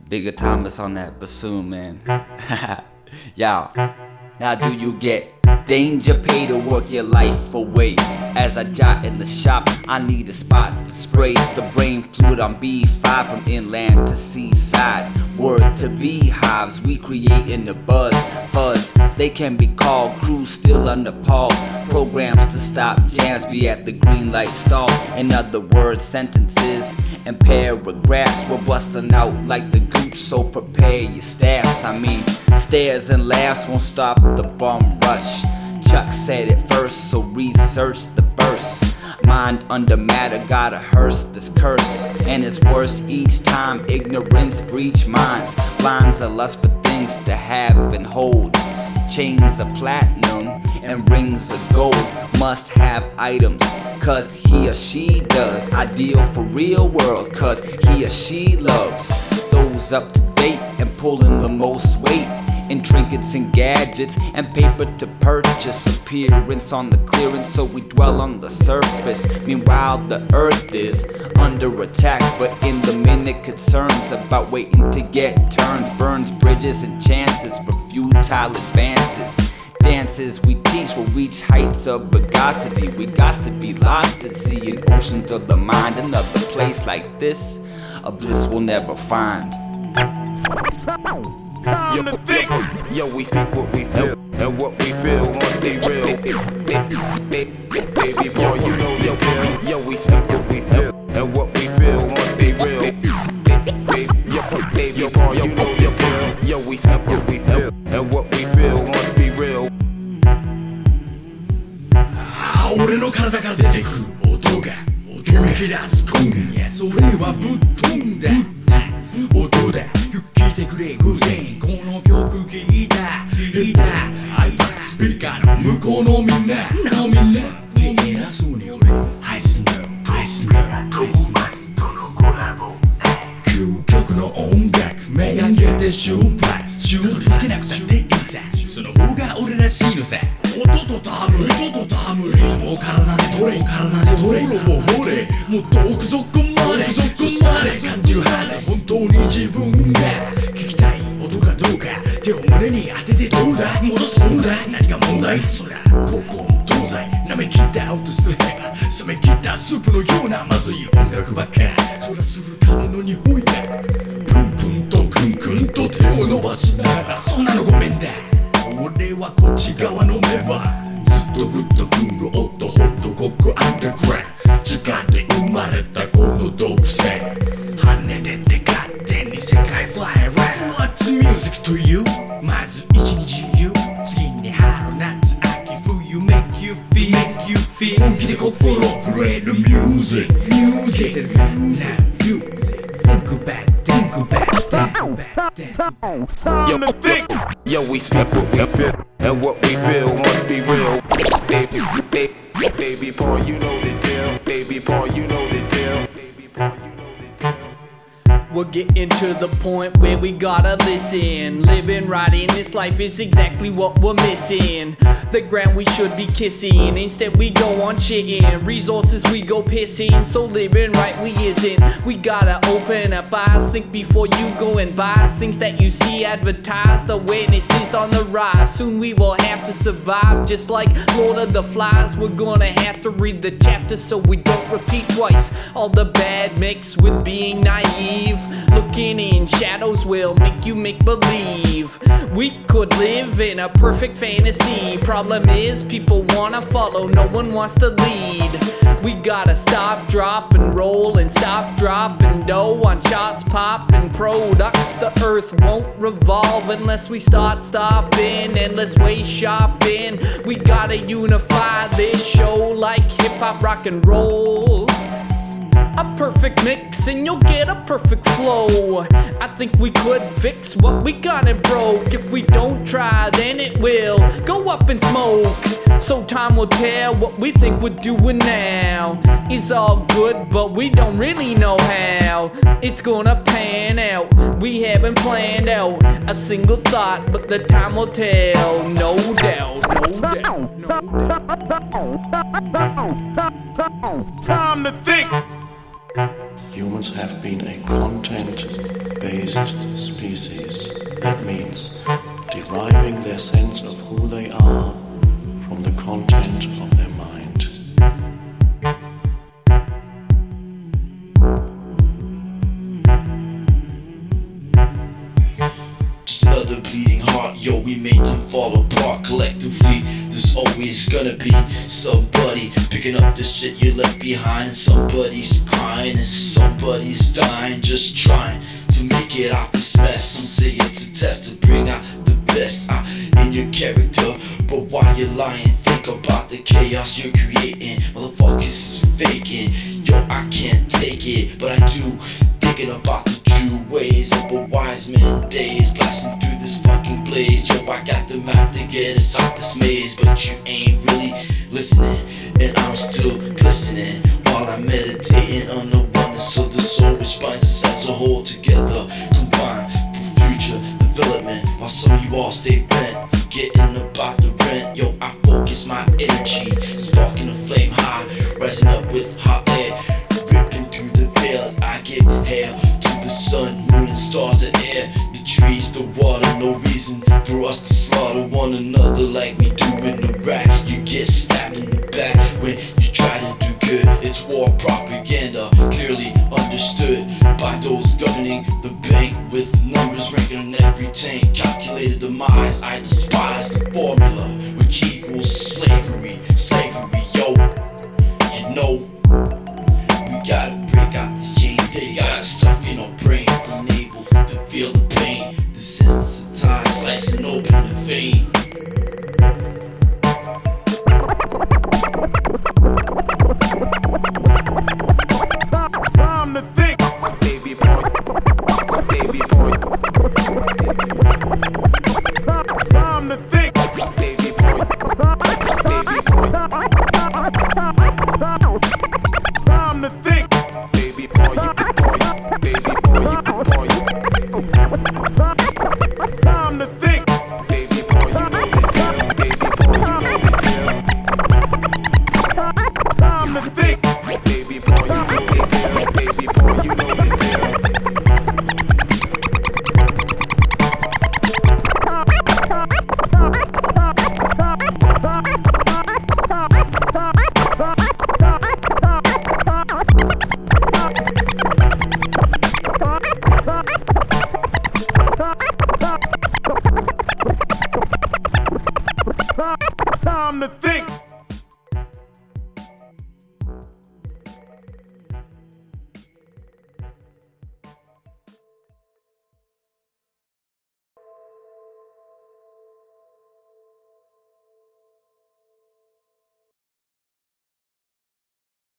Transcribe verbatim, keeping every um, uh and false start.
Bigger Thomas on that bassoon, man. Y'all, now do you get danger? Pay to work your life away. As I jot in the shop, I need a spot to spray the brain fluid on B five from inland to seaside. Word to beehives, we creating the buzz, fuzz. They can be called crews still under Paul. Programs to stop jams be at the green light stall. In other words, sentences and paragraphs we're busting out like the gooch, so prepare your staffs. I mean, stares and laughs won't stop the bum rush. Chuck said it first, so research the verse. Mind under matter, gotta hearse this curse. And it's worse each time ignorance breach minds. Blinds of lust for things to have and hold. Chains of platinum and rings of gold. Must have items, cause he or she does. Ideal for real worlds, cause he or she loves those up to date and pulling the most weight in trinkets and gadgets and paper to purchase. Appearance on the clearance, so we dwell on the surface. Meanwhile the earth is under attack, but in the minute concerns about waiting to get turns. Burns bridges and chances for futile advances. Dances we teach will reach heights of bagosity. We got to be lost at sea in oceans of the mind. Another place like this, a bliss we'll never find. Time to think. Yo, we speak what we feel, and what we feel must be real. Baby boy, you know the deal. Yo, we speak what we feel, and what we feel must be real. Baby boy, you know the deal. Yo, we speak what we feel, and what we feel must be real. 俺の体から出てくる音が音が切らす今夜それはぶっ飛んだ音だ聞いてくれ偶然この曲聴いた聴いたスピーカーの向こうのみんななおみんなって偉そうに俺愛すんだ愛すんだ愛すんだ究極の音楽目がけて出発中取り付けなくたっていいさその方が俺らしいのさ音とタム音とタムリズムを体で取れ体で取れ心を掘れもっと奥底まで奥底まで感じるはず本当に自分が聞きたい音かどうか手を胸に当ててどうだ戻そうだ何が問題そら高校東西舐め切った音すれば冷め切ったスープのようなまずい音楽ばっかそらする彼の匂いがプンプンとクンクンと手を伸ばしながらそんなのごめんだ俺はこっち側のメンバーずっとグッとクールオットホットコックアンダーグラウンド地下で生まれたこの毒性跳ね出て勝手に世界 fly around What's music to you? まず一日中次に春夏秋冬 make you feel make you feel 本気で心震える music music now you think about think about that Yo, think. Yo, we speak what we feel, and what we feel must be real. Baby, baby, baby boy, you know the deal. Baby boy, you know the deal. Baby boy, you know the deal. We're getting to the point where we gotta listen. Living right in this life is exactly what we're missing. The ground we should be kissing, instead we go on shitting. Resources we go pissing, so living right we isn't. We gotta open up eyes, think before you go and buy things that you see advertised. Awareness is on the rise, soon we will have to survive. Just like Lord of the Flies, we're gonna have to read the chapters so we don't repeat twice. All the bad mixed with being naive. Looking in shadows will make you make believe we could live in a perfect fantasy. Problem is people wanna follow, no one wants to lead. We gotta stop, drop and roll and stop, drop and dough on shots, pop and products. The earth won't revolve unless we start stopping endless waste shopping. We gotta unify this show like hip hop, rock and roll. A perfect mix and you'll get a perfect flow. I think we could fix what we got it broke. If we don't try then it will go up in smoke. So time will tell what we think we're doing now. It's all good but we don't really know how it's gonna pan out. We haven't planned out a single thought, but the time will tell. No doubt, no doubt, no doubt. Time to think. Humans have been a content-based civilized species. It means deriving their sense of who they are from the content of their mind. Just another bleeding heart, yo, we made them fall apart collectively. There's always gonna be somebody picking up the shit you left behind, and somebody's crying and somebody's dying, just trying to make it out this mess. Some say it's a test to bring out the best out in your character, but while you're lying, think about the chaos you're creating. Motherfuckers faking, yo, I can't take it, but I do. Thinking about the true ways of a wise man days, blasting through this fucking blaze. Yo, I got the map to get us out this maze, but you ain't really listening, and I'm still glistening while I'm meditating on the oneness of the soul, which binds us as a whole together, combined for future development. While some of you all stay bent, forgetting about the rent. Yo, I focus my energy, sparking a flame high, rising up with hot air, ripping through the veil. I give hail to the sun, moon, and stars and air, the trees, the water. No reason for us to slaughter one another like we do in Iraq. You get stabbed in the back when you try to do good. It's war propaganda, clearly understood by those governing the bank, with numbers ranking on every tank. Calculated demise, I despise the formula, which equals slavery. Slavery, yo, you know. We gotta break out these chains, they got us stuck in our brains, unable to feel the